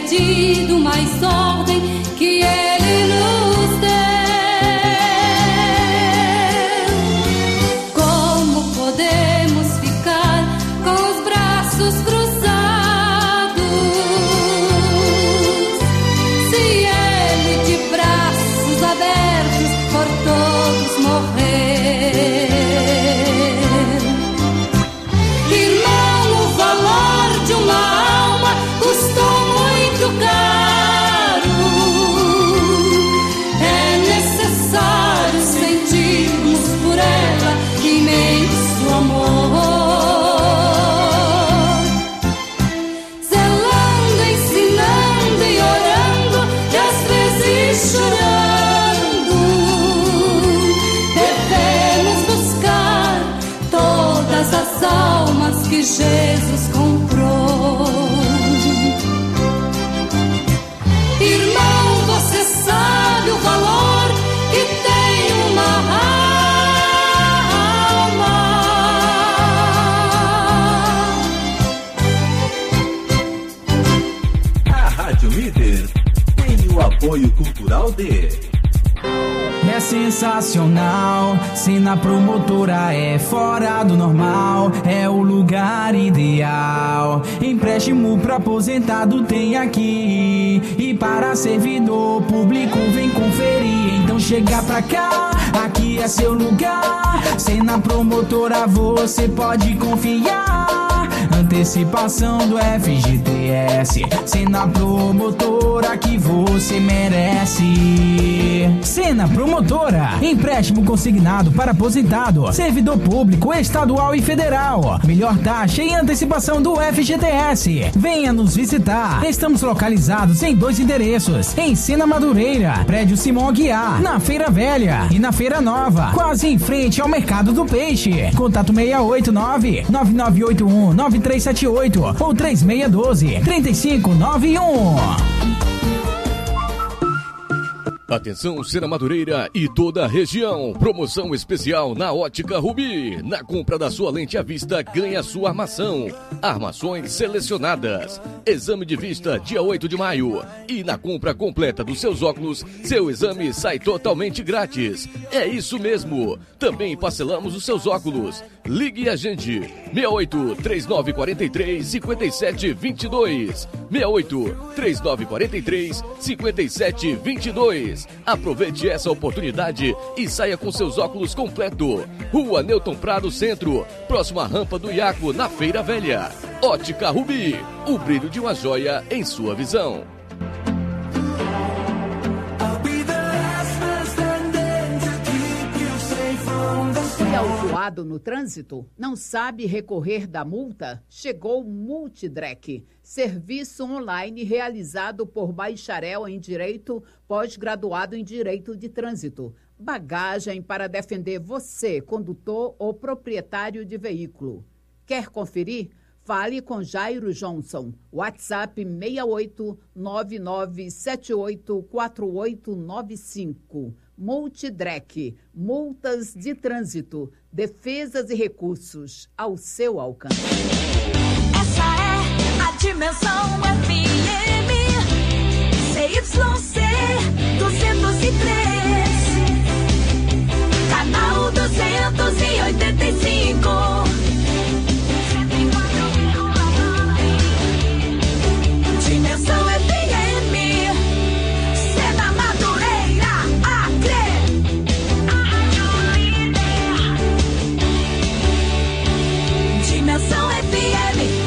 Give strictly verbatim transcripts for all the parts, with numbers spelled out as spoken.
pedido mais ordem que Ele nos deu. Como podemos ficar com os braços cruzados, se Ele de braços abertos por todos morrer? Irmão, o valor de uma alma custou muito caro. É necessário sentirmos por ela imenso amor, zelando, ensinando e orando, e às vezes chorando. Devemos buscar todas as almas que Jesus comprou. Irmão, você sabe o valor que tem uma alma. A Rádio Líder tem o apoio cultural de... É sensacional, Sena Promotora é fora do normal, é o lugar ideal. Empréstimo pra aposentado tem aqui, e para servidor público vem conferir. Então chega pra cá, aqui é seu lugar. Sena Promotora você pode confiar. Antecipação do F G T S, Sena Promotora que você merece. Sena Promotora, empréstimo consignado para aposentado, servidor público estadual e federal. Melhor taxa e antecipação do F G T S. Venha nos visitar. Estamos localizados em dois endereços: em Sena Madureira, prédio Simão Aguiar, na Feira Velha, e na Feira Nova, quase em frente ao Mercado do Peixe. Contato seis oito nove, nove nove oito um, nove três sete oito ou três seis um dois, três cinco nove um. Atenção, Sena Madureira e toda a região. Promoção especial na Ótica Rubi. Na compra da sua lente à vista, ganha sua armação. Armações selecionadas. Exame de vista dia oito de maio. E na compra completa dos seus óculos, seu exame sai totalmente grátis. É isso mesmo. Também parcelamos os seus óculos. Ligue a gente. seis oito, três nove quatro três, cinco sete dois dois. seis oito, três nove quatro três, cinco sete dois dois. Aproveite essa oportunidade e saia com seus óculos completo. Rua Newton Prado Centro, próxima à rampa do Iaco, na Feira Velha. Ótica Rubi, o brilho de uma joia em sua visão. Foi autuado no trânsito? Não sabe recorrer da multa? Chegou o Multidrec, serviço online realizado por bacharel em Direito, pós-graduado em Direito de Trânsito. Bagagem para defender você, condutor ou proprietário de veículo. Quer conferir? Fale com Jairo Johnson. WhatsApp seis oito nove nove sete oito quatro oito nove cinco. Multidrec, multas de trânsito, defesas e recursos ao seu alcance. Essa é a Dimensão F M, C Y C duzentos e três, canal duzentos e oitenta e cinco. Dimensão F M, Sena Madureira, Acre. Dimensão F M.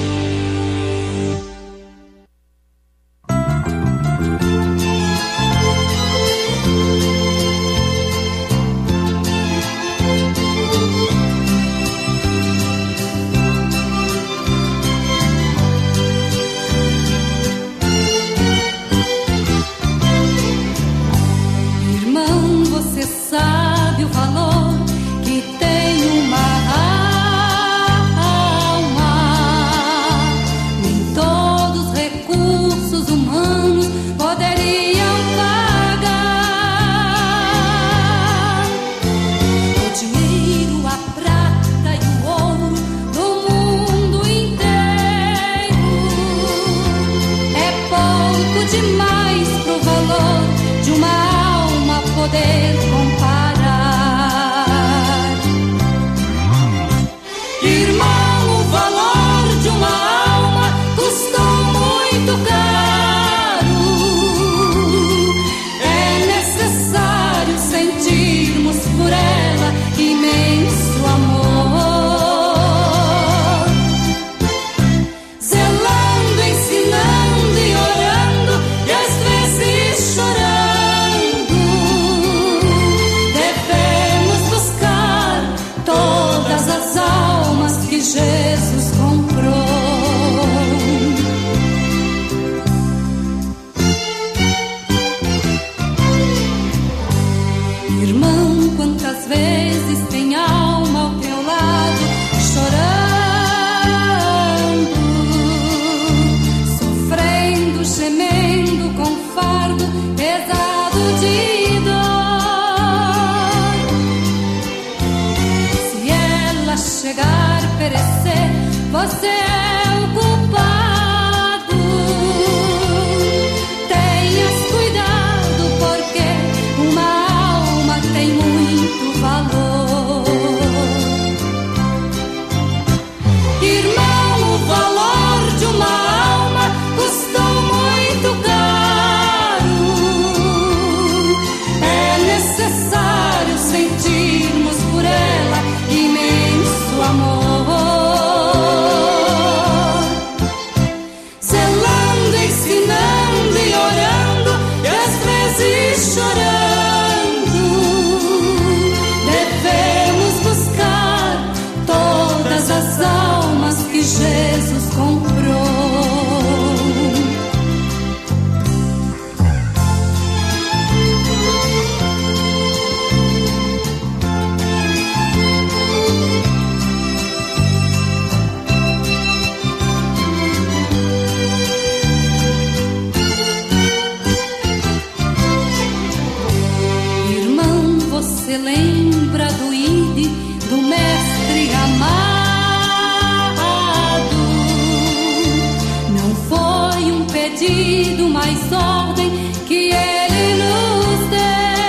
pedido mais ordem que ele nos deu.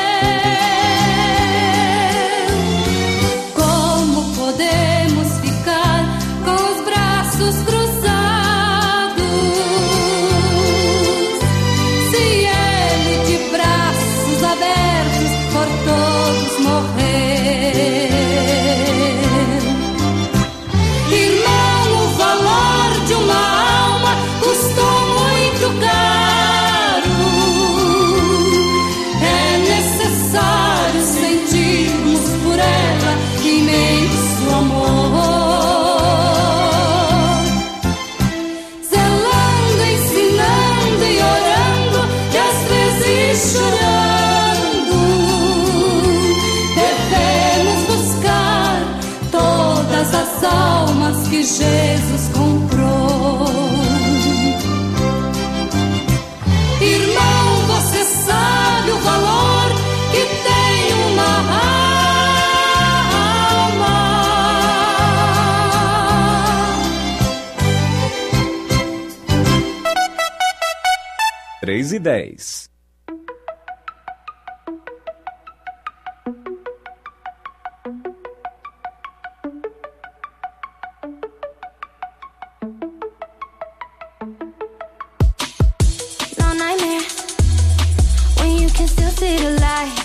Como podemos ficar com os braços cruzados se ele de braços abertos por todos morrer? Irmão, o valor de uma alma custou muito caro. É necessário sentirmos por ela imenso amor, zelando, ensinando e orando, e às vezes chorando. Devemos buscar todas as almas que Jesus comprou. Irmão, você sabe o valor que tem uma alma. três e dez. No nightmare when you can still see the light.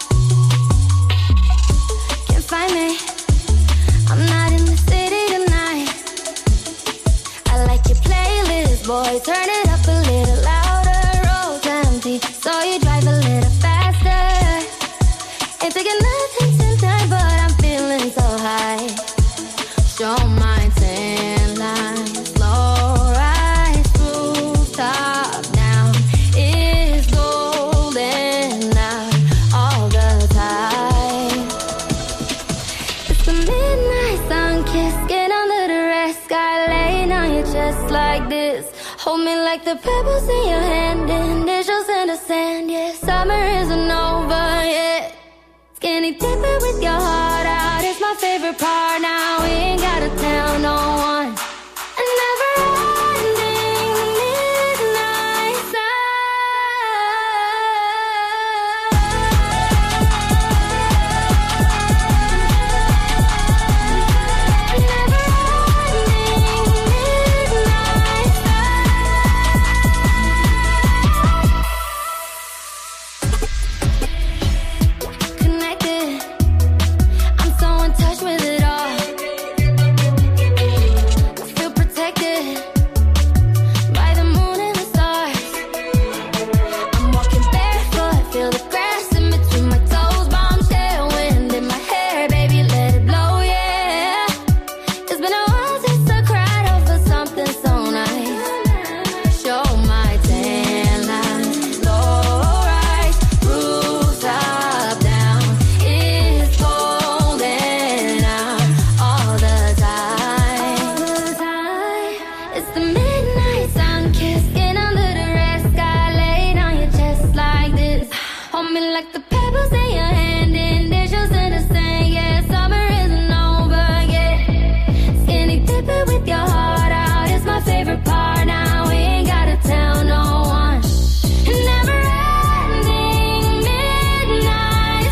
Can't find me, I'm not in the city tonight. I like your playlist, boy, turn it up a little louder. Road's empty, so you drive a little faster. Ain't taking nothing tonight, but I'm feeling so high. Show my tan lines, slow rise, rooftop down. It's golden out all the time. It's the midnight sun kiss, get under the red sky, laying on your chest like this. Hold me like the pebbles in your hand, initials in the sand. Yeah, summer isn't over yet. Skinny dipping with your heart out is my favorite part. Now we ain't gotta tell no one. A never-ending midnight sun. Never-ending midnight sun. Connected, I'm so in touch with it all. I feel protected by the moon and the stars. I'm walking barefoot, feel the grass in between my toes. Bombshell wind in my hair, baby, let it blow, yeah. It's been a while since I cried over something so nice. Show my tan lines, low rise, rooftop down. It's golden out all the time. It's the midnight sun kiss, get under the red sky, laying on your chest like this. Hold me like the pebbles in your hand, initials in the sand. Yeah, summer isn't over yet. Skinny dipping with your heart out is my favorite part. Now we ain't gotta tell no one. Never-ending midnight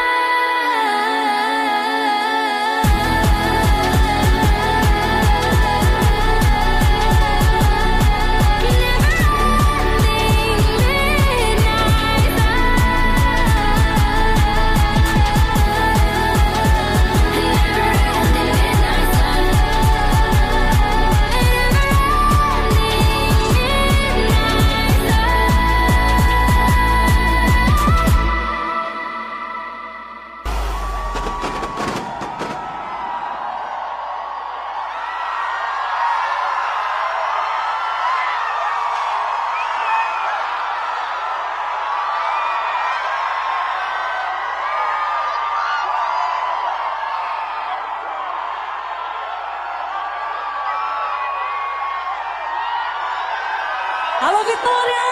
Alô, Vitória!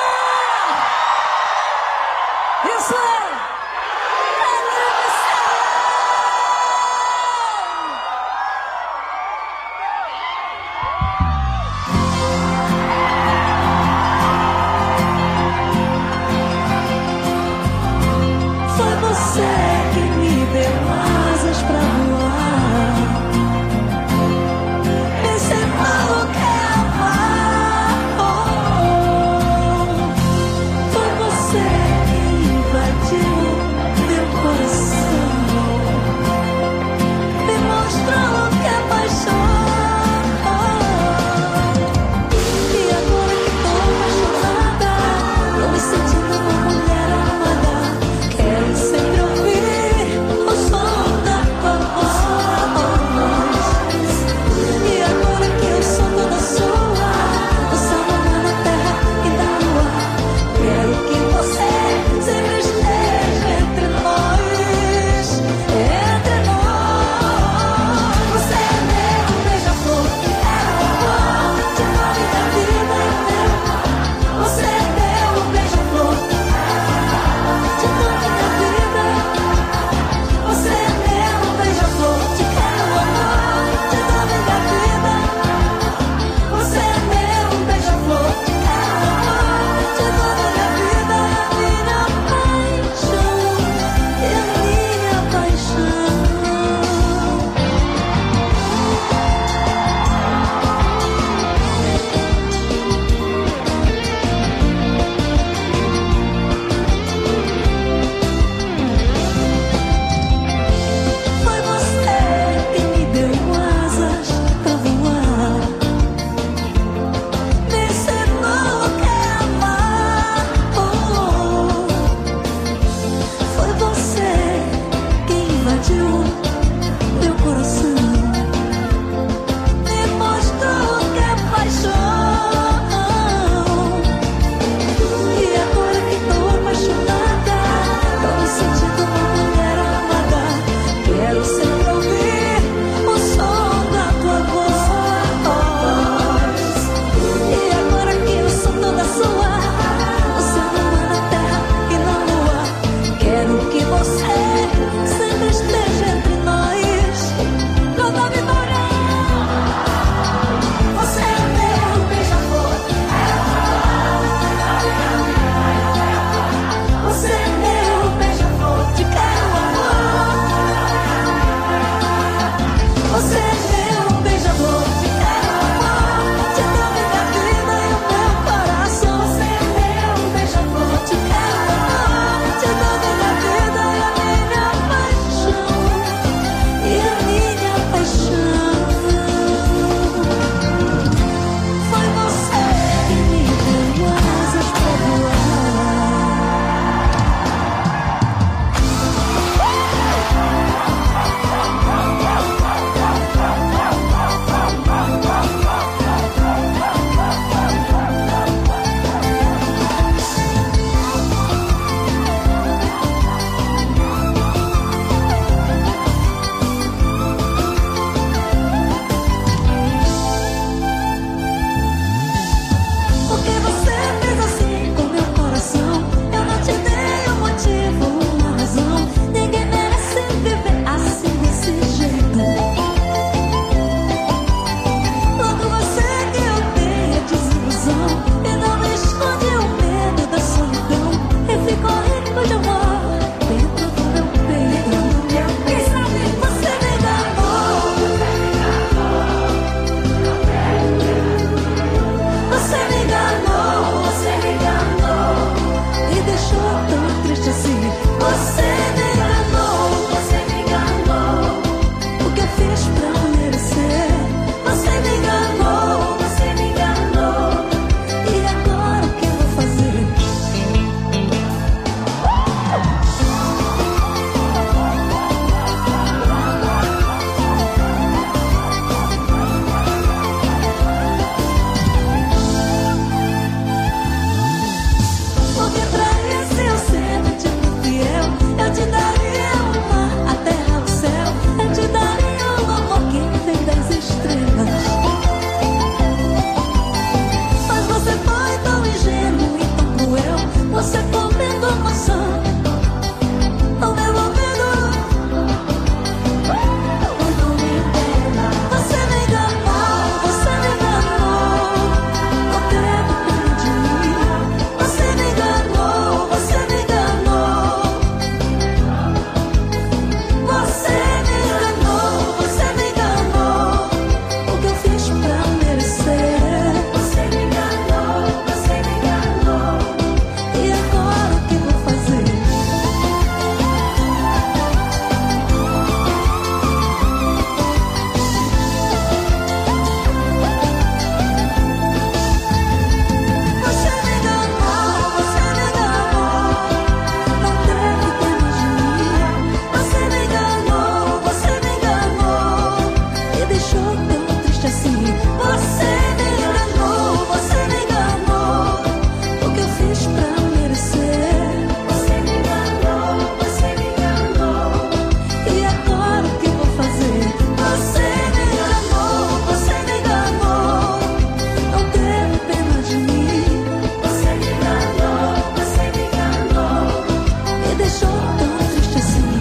Isso é! E não me esconde o medo da solidão. E ficou rico de amor dentro do meu peito. Quem sabe você me enganou. Você me enganou, você me enganou. E deixou tão triste assim. Você me enganou, você me enganou. O que eu fiz pra merecer? Você me enganou, você me enganou. E agora o que eu vou fazer? Porque pra esse eu sempre te fui fiel. Eu te daria o mar, a terra, o céu. Eu te daria o amor que vem das estrelas. Mas você foi tão ingênuo e tão cruel. Você comendo maçã ao meu ouvido. Você me enganou, você me enganou. Não teve pena de mim. Você me enganou, você me enganou. Você me enganou, você me enganou. O que eu fiz pra merecer? Você me enganou, você me enganou. E agora o que eu vou fazer? Você me enganou, você me enganou. Não teve pena de mim. Você me enganou, você me enganou. E deixou tão triste assim. Você me enganou, você me enganou. O que eu fiz pra merecer? Você me enganou, você me enganou. E agora o que eu vou fazer? Você me enganou, você me enganou. Não teve pena de mim. Você me enganou, você me enganou. E deixou tão triste assim.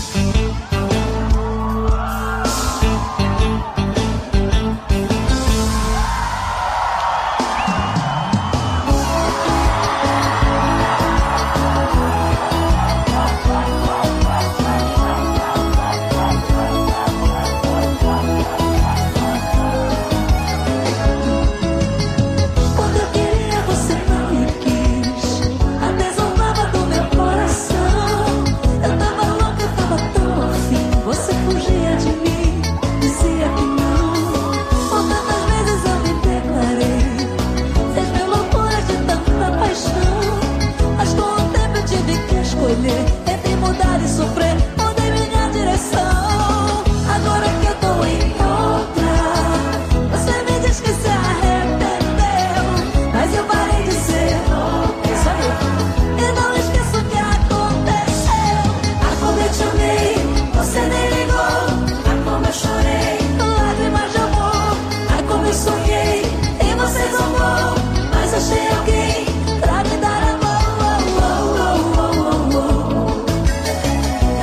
Quando eu queria, você não me quis. A desonrava do meu coração. Eu tava louca, eu tava tão afim. Você fugia de mim, dizia que não. Por tantas vezes eu me declarei. Fez mil loucuras de tanta paixão. Mas com o tempo eu tive que escolher entre mudar e sofrer. Mudei minha direção. Agora que eu tô em outra, você me diz que se arrependeu. Mas eu parei de ser isso aí. E não esqueço o que aconteceu. Ah, como eu te amei, você nem ligou. Ah, como eu chorei, lágrimas de amor. Ah, como eu sonhei, e você zombou. Mas achei alguém pra me dar amor. Oh, oh, oh, oh, oh, oh.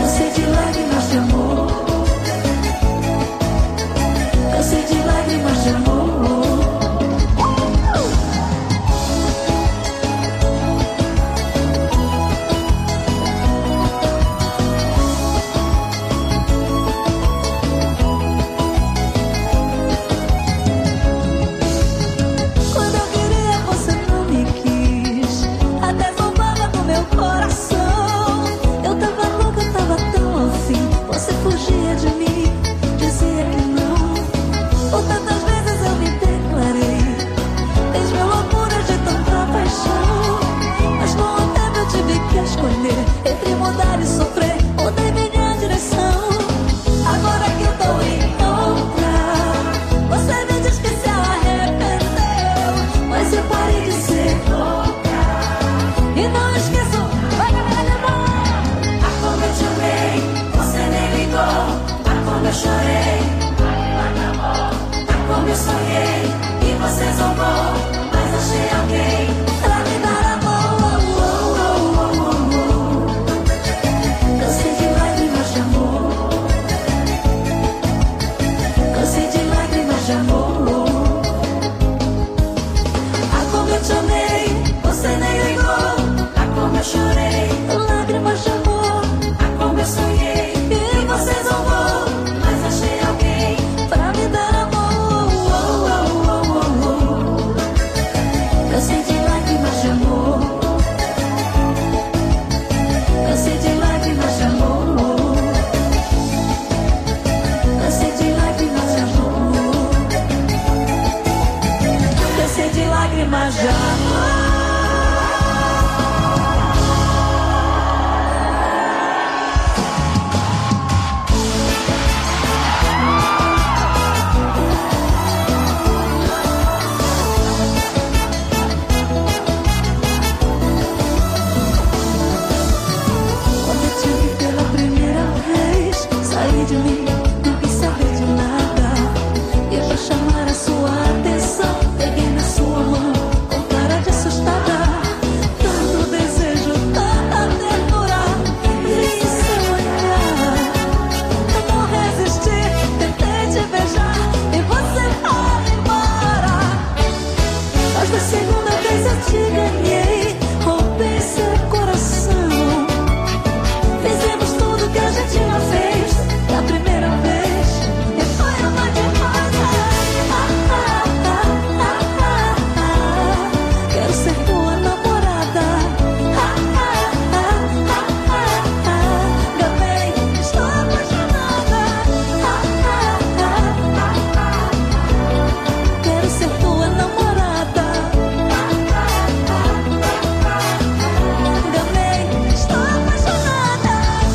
segunda vez eu te ganhei, roubei seu coração. Fizemos tudo que a gente não fez da primeira vez, e foi uma de rosa. Ah, ah, ah, ah, ah, ah. Quero ser tua namorada. Ah, ah, ah, ah, ah, ah. Gamei, estou apaixonada. Ah, ah, ah, ah, ah. Quero ser tua namorada. Ah, ah, ah, ah, ah. Gamei, estou apaixonada.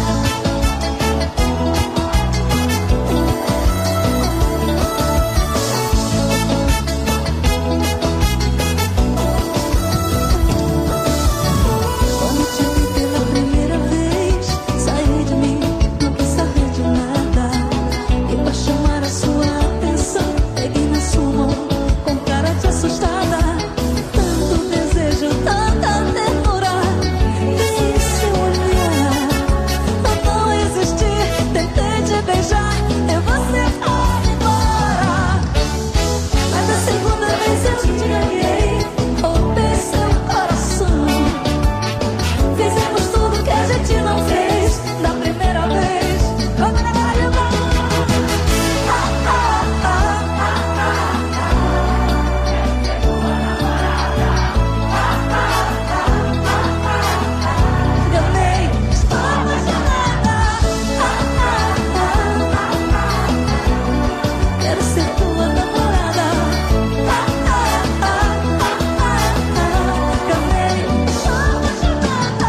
Quando te vi pela primeira vez, saí de mim, não quis saber de nada. E pra chamar a sua atenção, peguei na sua mão com cara de assustada. Tanto desejo, tanta ternura, vi seu olhar. Pra não resistir, tentei te beijar, e você foi embora. Mas a segunda vez eu te ganhei, roubei seu coração. Fizemos tudo que a gente não fez da primeira vez. Vamos na barriga. Ah, ah, ah, ah, ah, ah. Gamei, estou apaixonada. Ah, ah, ah, ah, ah. Quero ser tua namorada. Ah, ah, ah, ah, ah, ah. Gamei, estou apaixonada.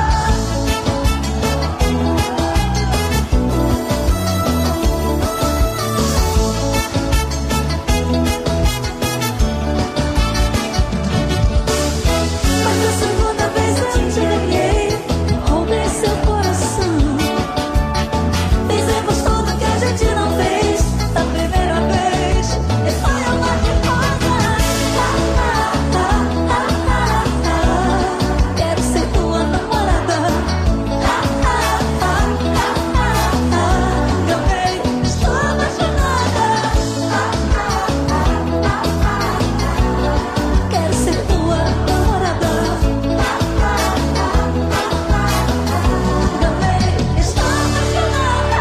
Mas a segunda vez eu te ganhei, roubei seu coração. Fizemos tudo que a gente não fez da primeira vez, e foi uma de rosa. Ah, ah, ah, ah, ah, ah. Quero ser tua namorada. Ah, ah, ah, ah, ah, ah. Gamei, estou apaixonada. Ah, ah, ah, ah, ah. Quero ser tua namorada. Ah, ah, ah, ah, ah. Gamei, estou apaixonada.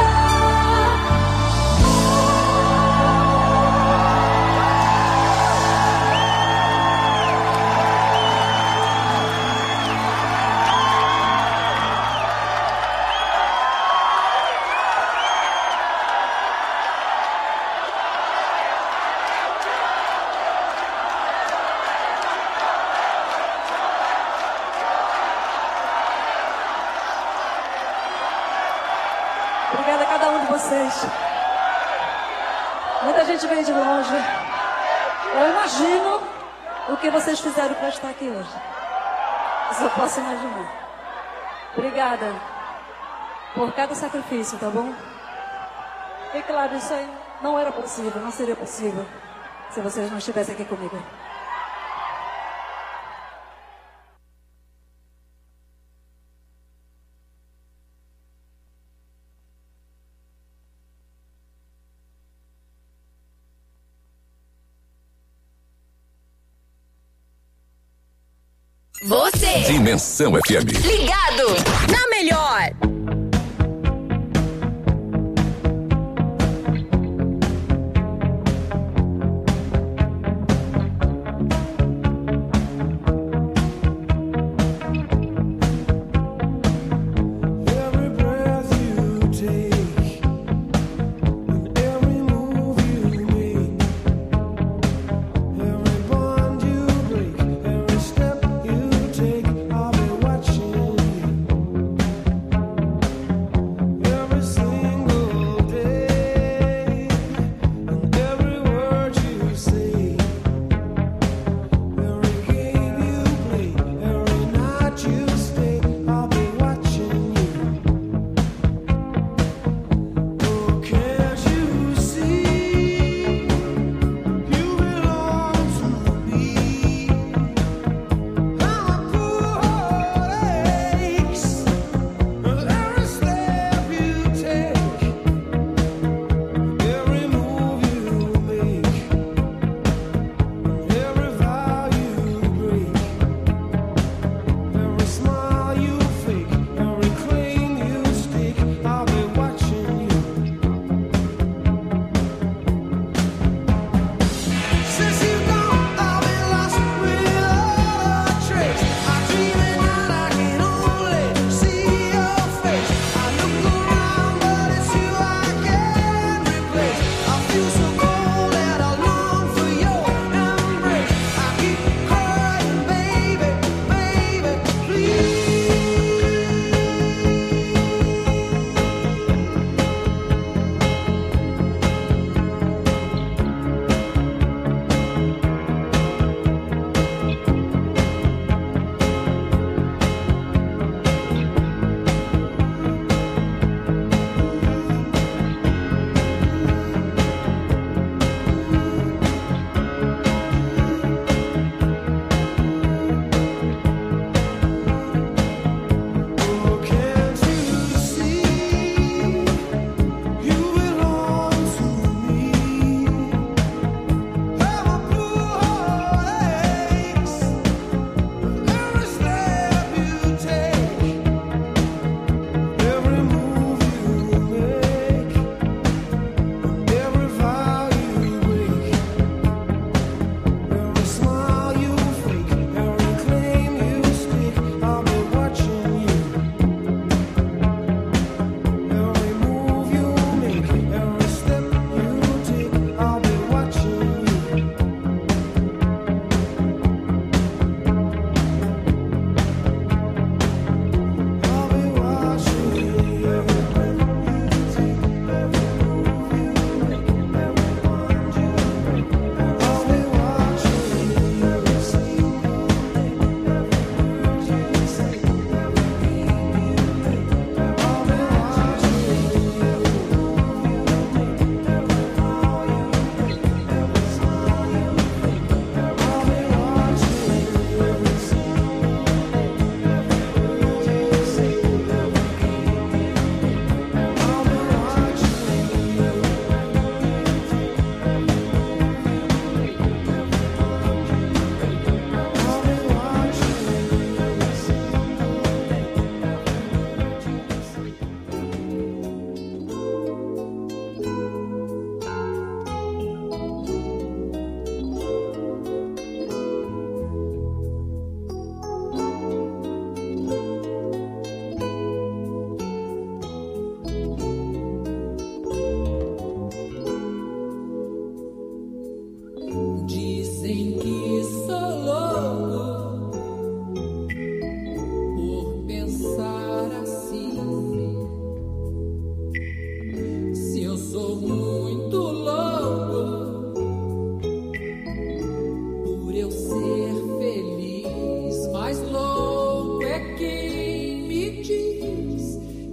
Obrigada a cada um de vocês. Muita gente veio de longe. Eu imagino o que vocês fizeram para estar aqui hoje. Isso eu posso imaginar. Obrigada por cada sacrifício, tá bom? E claro, isso aí não era possível, não seria possível se vocês não estivessem aqui comigo. Você. Dimensão F M. Ligado na melhor. Step you take, I'll be watching you.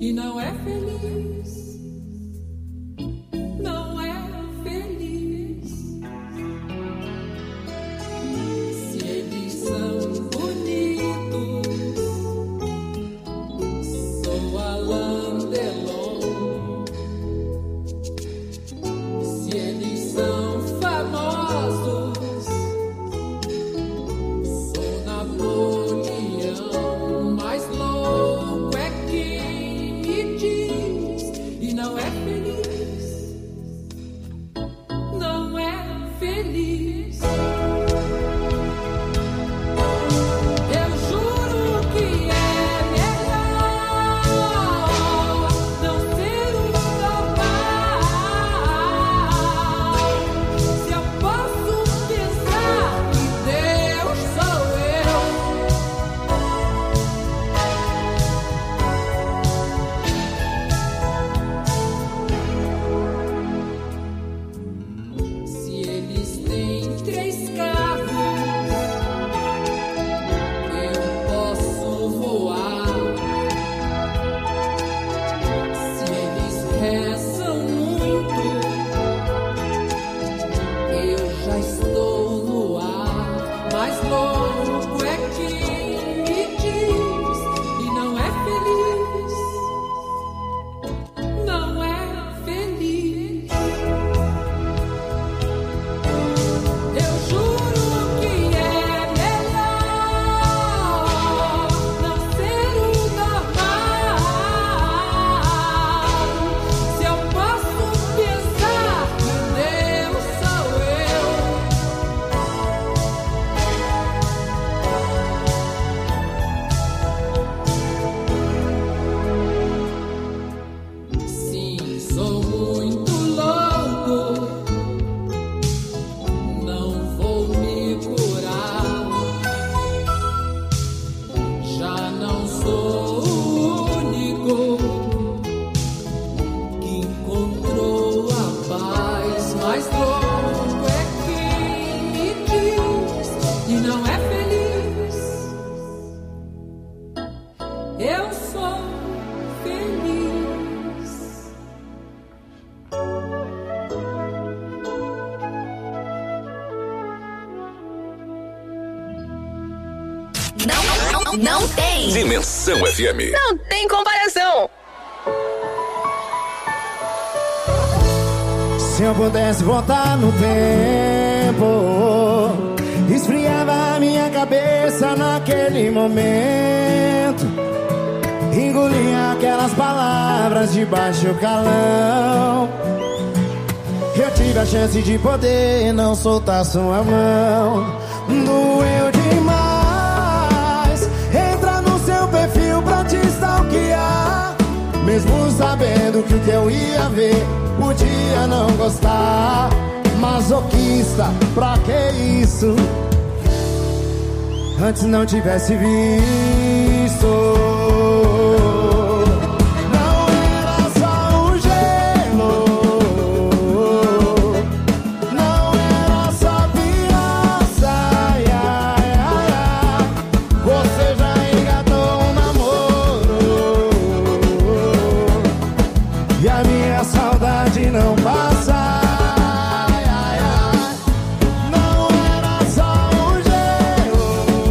e não é feliz, não é feliz. Se eles são bonitos, sou Alain Delon. Se eles são famosos, sou Napoleão. Mais louco é quem me diz e não é feliz, não é feliz. Eu juro que é melhor não ser um normal. Se eu posso pensar que Deus sou eu, se eles têm três carros, eu posso voar. Se eles rezam muito, eu já estou no ar. Mais louco é quem me diz e não é feliz, não é feliz. Eu juro que é melhor não ser o normal. Se eu posso pensar que Deus sou eu, sim, sou muito louco, não vou me curar. Já não sou o único que encontrou a paz. Mais louco é quem me diz e não é feliz. Eu sou feliz. Não, não, não tem. Dimensão F M. Não tem comparação. Se eu pudesse voltar no tempo, esfriava a minha cabeça naquele momento, engolia aquelas palavras de baixo calão. Eu tive a chance de poder não soltar sua mão. Doeu demais entrar no seu perfil pra te stalkear, mesmo sabendo que o que eu ia ver podia não gostar. Masoquista, pra que isso? Antes não tivesse visto. Não era só um gelo, não era só criança. Ai, ai, ai, ai. Você já engatou um namoro e a minha saudade não passa. Ai, ai, ai. Não era só um gelo,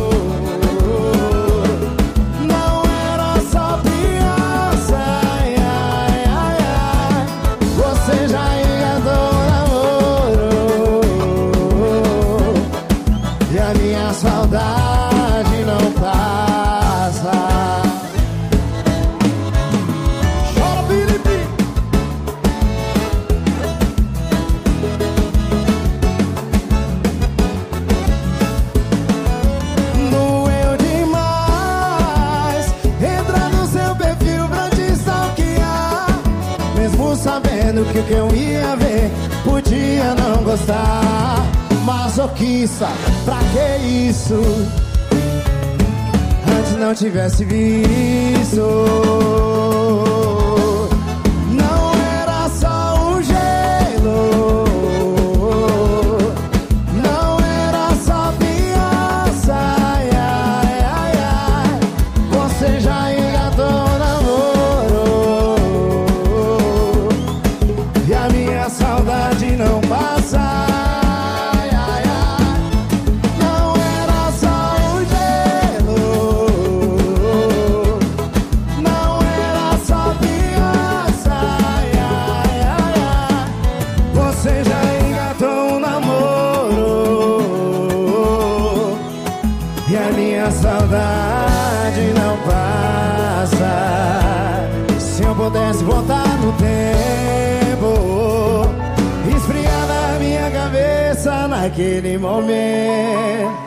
não era só criança. Ai, ai, ai, ai. Você já engatou um namoro e a minha saudade não passa. Chora, Felipe. Doeu demais entrar no seu perfil pra te stalkear, mesmo sabendo que o que eu ia ver podia não gostar. Masoquista, pra que isso? Antes não tivesse visto. Não era só um gelo, não era só criança. Ai, ai, ai, ai. Você já engatou um namoro saudade não passa. Se eu pudesse voltar no tempo, esfriar na minha cabeça naquele momento.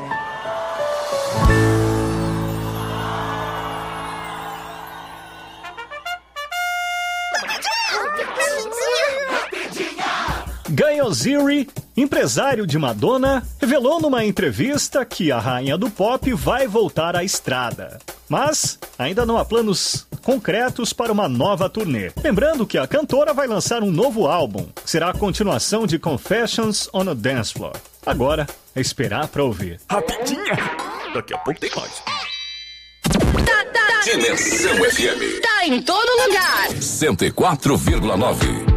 Guy Ozieri, empresário de Madonna, revelou numa entrevista que a rainha do pop vai voltar à estrada. Mas ainda não há planos concretos para uma nova turnê. Lembrando que a cantora vai lançar um novo álbum. Será a continuação de Confessions on a Dance Floor. Agora é esperar pra ouvir. Rapidinha! Daqui a pouco tem mais. Tá, tá. Dimensão F M. Tá em todo lugar. cento e quatro vírgula nove.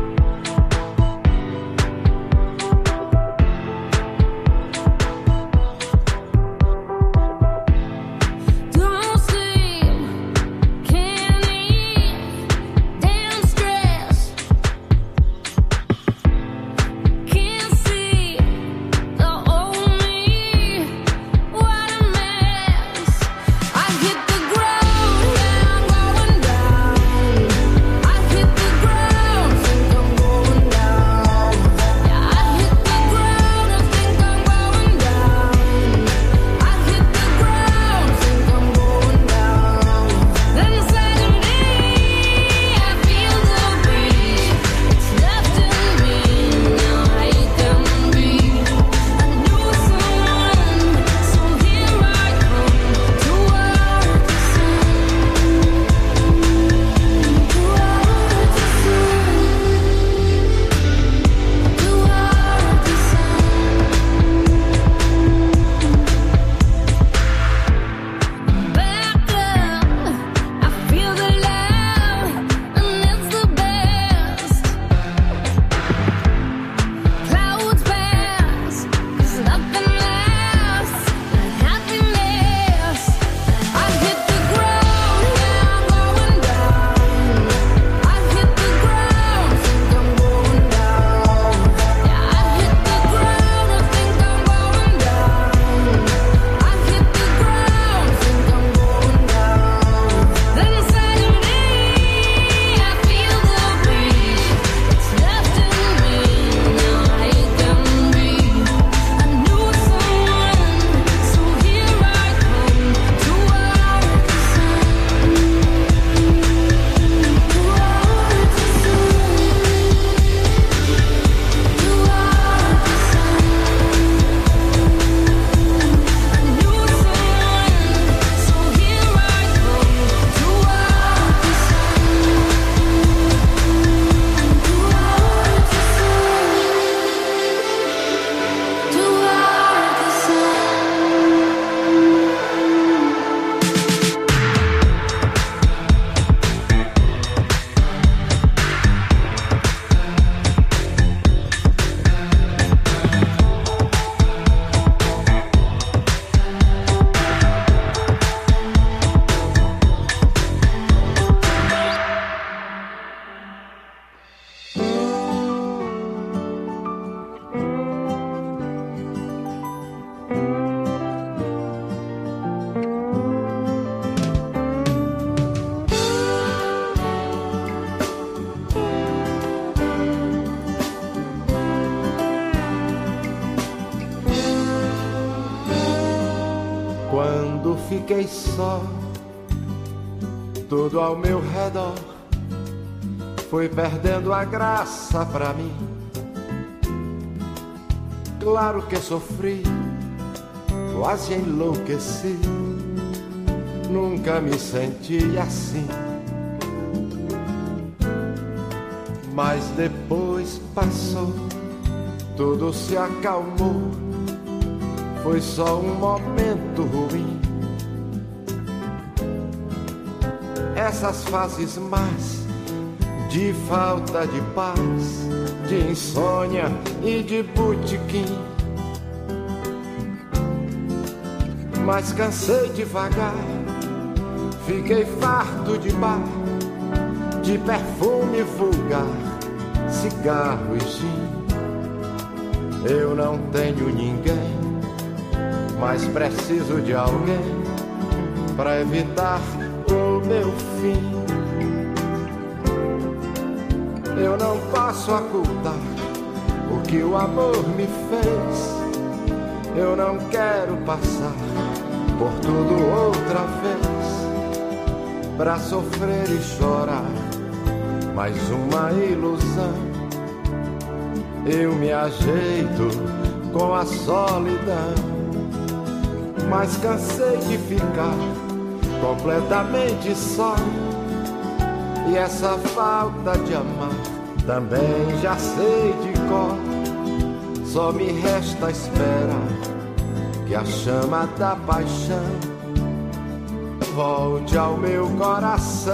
Quando fiquei só, tudo ao meu redor foi perdendo a graça pra mim. Claro que sofri, quase enlouqueci, nunca me senti assim. Mas depois passou, tudo se acalmou, foi só um momento ruim. Essas fases más de falta de paz, de insônia e de botequim. Mas cansei devagar, fiquei farto de bar, de perfume vulgar, cigarro e gin. Eu não tenho ninguém, mas preciso de alguém pra evitar o meu fim. Eu não posso ocultar o que o amor me fez. Eu não quero passar por tudo outra vez, pra sofrer e chorar mais uma ilusão. Eu me ajeito com a solidão, mas cansei de ficar completamente só. E essa falta de amar também já sei de cor. Só me resta esperar que a chama da paixão volte ao meu coração.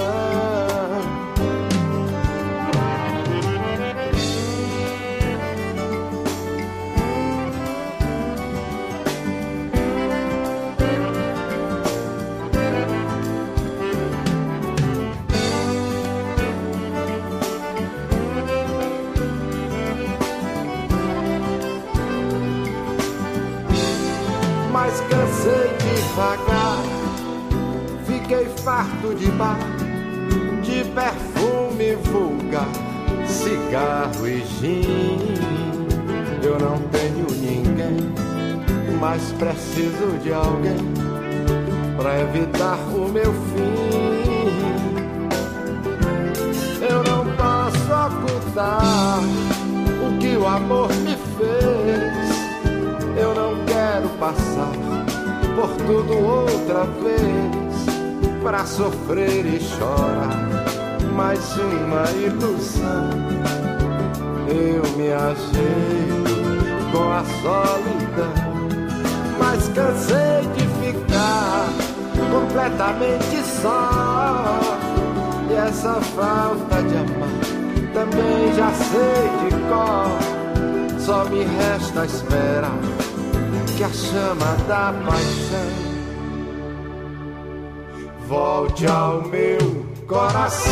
Mas cansei de vagar, fiquei farto de bar, de perfume vulgar, cigarro e gin. Eu não tenho ninguém, mas preciso de alguém pra evitar o meu fim. Eu não posso ocultar o que o amor me fez. Eu não quero passar por tudo outra vez, pra sofrer e chorar mais uma ilusão. Eu me ajeito com a solidão, mas cansei de ficar completamente só. E essa falta de amar também já sei de cor. Só me resta esperar que a chama da paixão volte ao meu coração.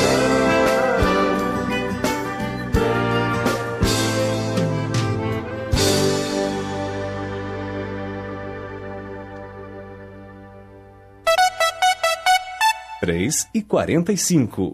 Três e quarenta e cinco.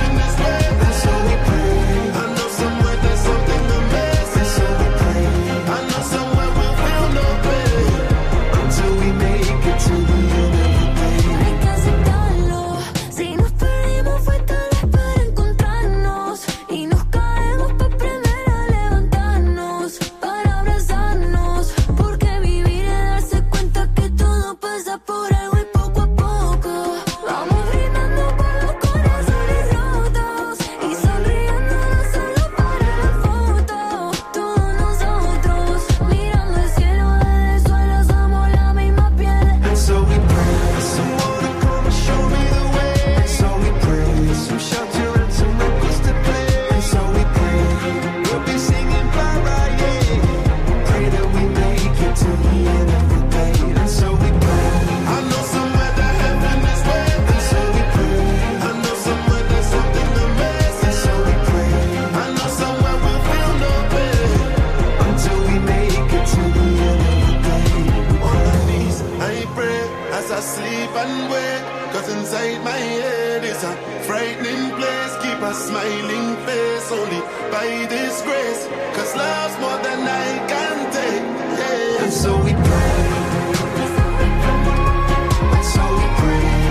I keep a smiling face only by this grace. Cause love's more than I can take. Yeah. And so we pray. And so we pray.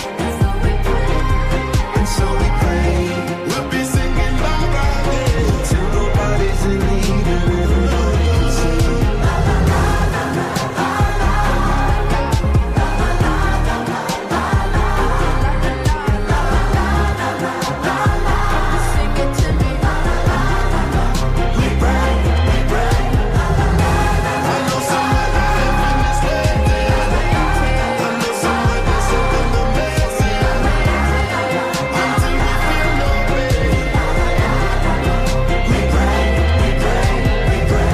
And so we pray. We'll be singing Baba Day till nobody's in need and everybody can sing. La la la la la la la la la la la la la. Sing it to me. La la la la la. We pray, we pray. La la la la. I know somewhere that heaven is waiting. I know somewhere there's something amazing. Until we feel no pain. We pray, we pray, we pray.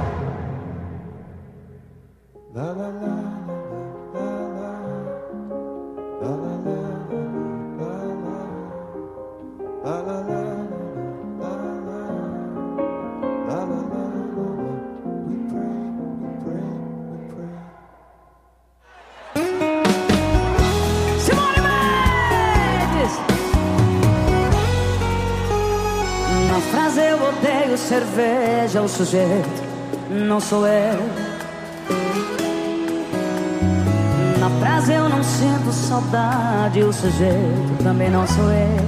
La la la la la la la la la la la la la la la. We pray, we pray, we pray. Simone Mendes! Na frase eu odeio cerveja, o sujeito não sou eu. Na frase eu não sinto saudade, o sujeito também não sou eu.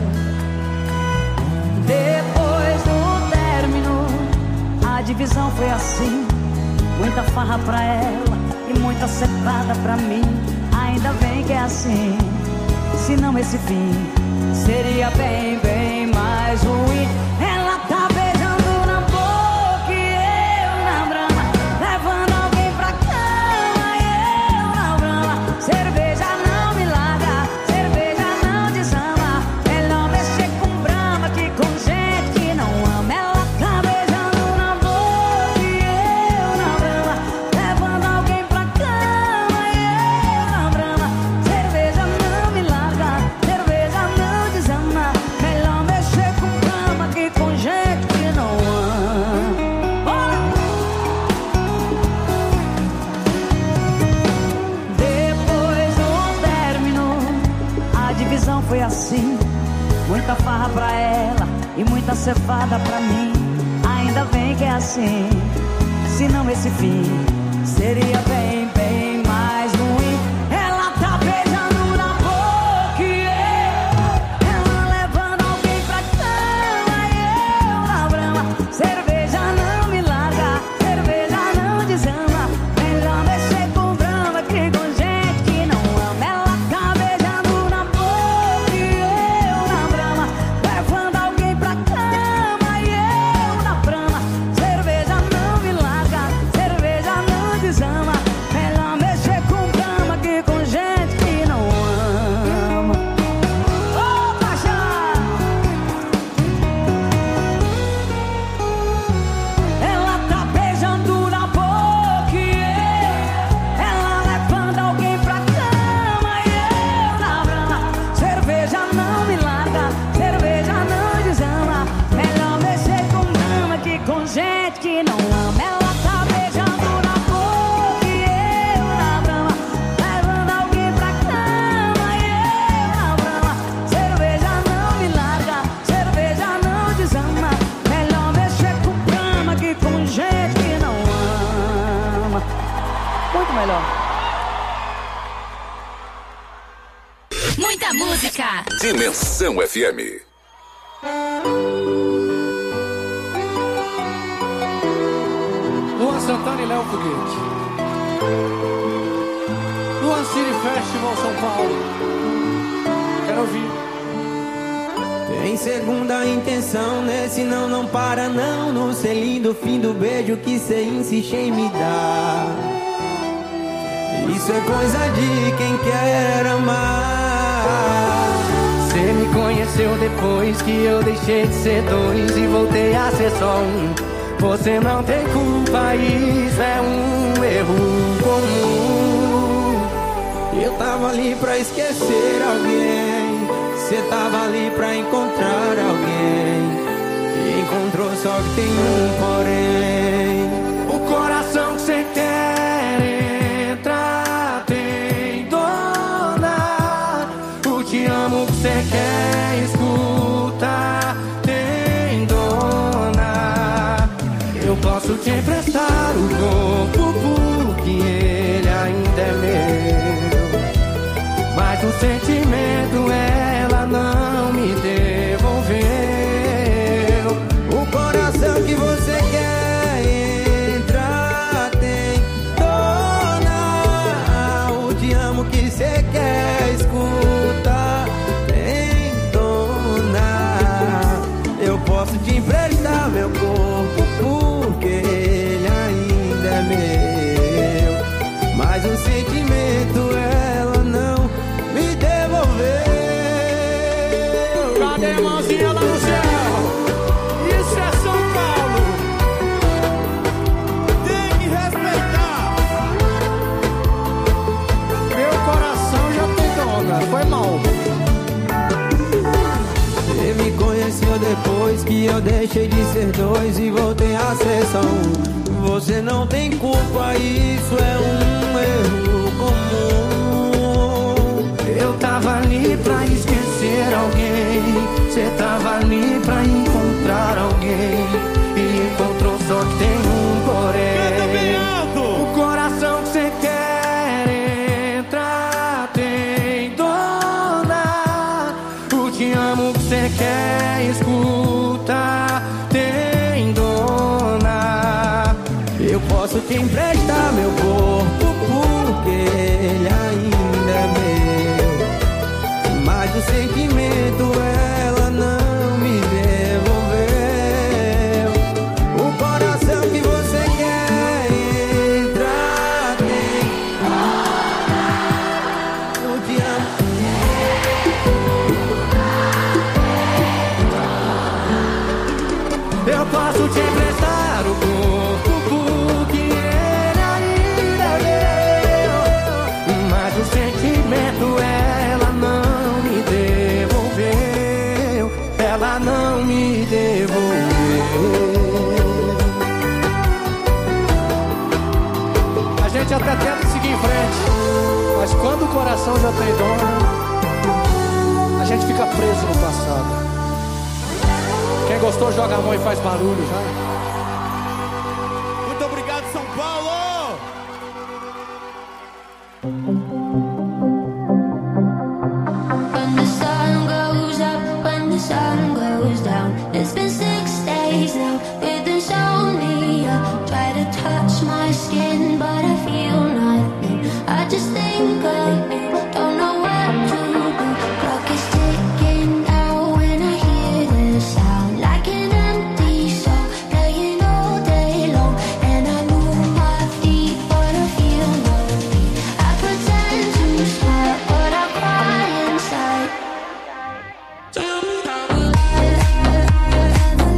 Depois do término, a divisão foi assim. Muita farra pra ela e muita cepada pra mim. Ainda bem que é assim, senão esse fim seria bem, bem mais ruim. Ela tá beijando na boca e eu na brama, levando alguém pra cama e eu na brama. Cerveja não me larga, cerveja não desama. Melhor mexer com brama que com gente que não ama. Ela tá beijando na boca e eu na brama, levando alguém pra cama e eu na brama. Cerveja não me larga, cerveja não desama. Melhor mexer com brama que com gente que não ama. Bora! Depois do término, a divisão foi assim. Muita farra pra ela e muita cevada pra mim. Ainda bem que é assim, senão esse fim seria bem, bem mais ruim. Ela tá beijando na boca e eu, ela levando alguém pra cama e eu na brama. Cerveja não me larga, cerveja não desama. Melhor mexer com brama que com gente que não ama. Ela tá beijando na boca e eu na brama, levando alguém pra cama e eu na brama. Cerveja não me larga, cerveja não desama. Melhor mexer com brama que com gente que não ama. Ô, paixão! Ela tá beijando na boca e eu, ela levando alguém pra cama e eu na brama. Cerveja não me larga, cerveja não desama. Melhor mexer com brama que com gente que não ama. Ela tá beijando na boca e eu na brama, levando alguém pra cama e eu na brama. Cerveja não me larga, cerveja não desama. Melhor mexer com brama que com gente que não ama. Muito melhor. Muita música. Dimensão F M. Luan Santana e Léo Foguete. Luan City Festival São Paulo. Quero ouvir. Tem segunda intenção nesse não, não para não. No selinho do fim do beijo que cê insiste em me dar. Isso é coisa de quem quer amar. Cê me conheceu depois que eu deixei de ser dois e voltei a ser só um. Você não tem culpa, isso é um erro comum. Eu tava ali pra esquecer alguém, cê tava ali pra encontrar alguém. E encontrou só que tem um porém. O coração que cê quer entrar tem dona. O te amo que cê quer escutar emprestar o corpo porque ele ainda é meu. Mas o sentimento ela não me devolveu. O coração que você quer entrar tem dona. O te amo que você quer escutar tem dona. Eu posso te emprestar meu corpo porque ele ainda é meu. Mas o sentimento ela não me devolveu. Cadê a mãozinha lá no céu? Isso é São Paulo. Tem que respeitar. Meu coração já tem dona. Foi mal. Você me conheceu depois que eu deixei de ser dois e voltei a ser só um. Você não tem culpa, isso é um erro comum. Eu tava ali pra esquecer alguém. Cê tava ali pra encontrar alguém. E encontrou, só que tem um porém. O coração que cê quer entrar tem dona. O te amo que cê quer escutar tem dona. Eu posso te emprestar meu corpo porque ele ainda é meu. Mas o sentimento ela não me devolveu. O coração que você quer entrar tem. Eu te amo. Eu posso te emprestar o corpo porque ele ainda é meu. Mas o sentimento ela não me devolveu. Ela não me devolveu. A gente até tenta seguir em frente, mas quando o coração já tem dona, a gente fica preso no passado. Quem gostou joga a mão e faz barulho, vai. Muito obrigado, São Paulo! When the sun goes up, when the sun goes down. It's been six days now, within show me up. Try to touch my skin, but I feel nothing. I just think of you, don't know what to do. Clock is ticking now when I hear the sound. Like an empty song, playing all day long. And I move my feet, but I feel no beat. I pretend to smile, but I cry inside.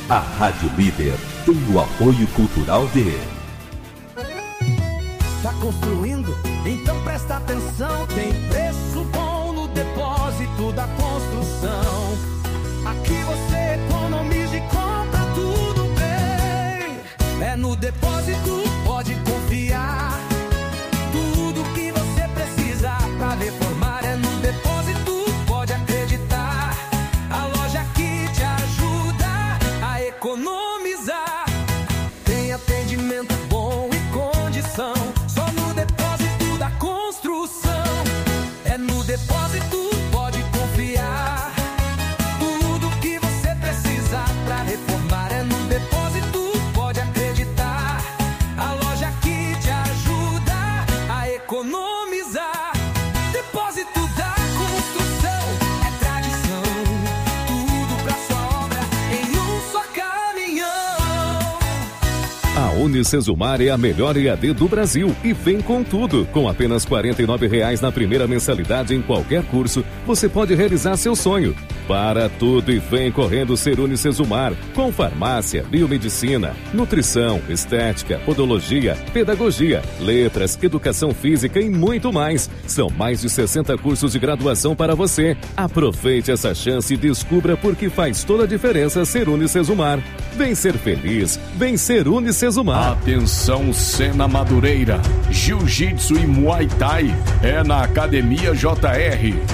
A Rádio Líder tem o apoio cultural de... Tá construindo? Então presta atenção. Tem preço bom no depósito da construção. Aqui você economiza e compra tudo bem. É no depósito, pode confiar. Tudo que você precisa pra reformar é no depósito, pode acreditar. A loja que te ajuda a economizar. Tem atendimento bom e condição. Só no depósito da construção. É no depósito, pode confiar. Tudo que você precisa pra reformar é no depósito, pode acreditar. A loja que te ajuda a economizar. Depósito da construção é tradição. Tudo pra sua obra em um só caminhão. A Unicesumar é a melhor E A D do Brasil e vem com tudo. Com apenas quarenta e nove reais na primeira mensalidade em qualquer curso, você pode realizar seu sonho. Para tudo e vem correndo ser Unicesumar, com farmácia, biomedicina, nutrição, estética, podologia, pedagogia, letras, educação física e muito mais. São mais de sessenta cursos de graduação para você. Aproveite essa chance e descubra por que faz toda a diferença ser Unicesumar. Vem ser feliz, vem ser Unicesumar. Atenção, Cena Madureira, Jiu-Jitsu e Muay Thai é na Academia J R.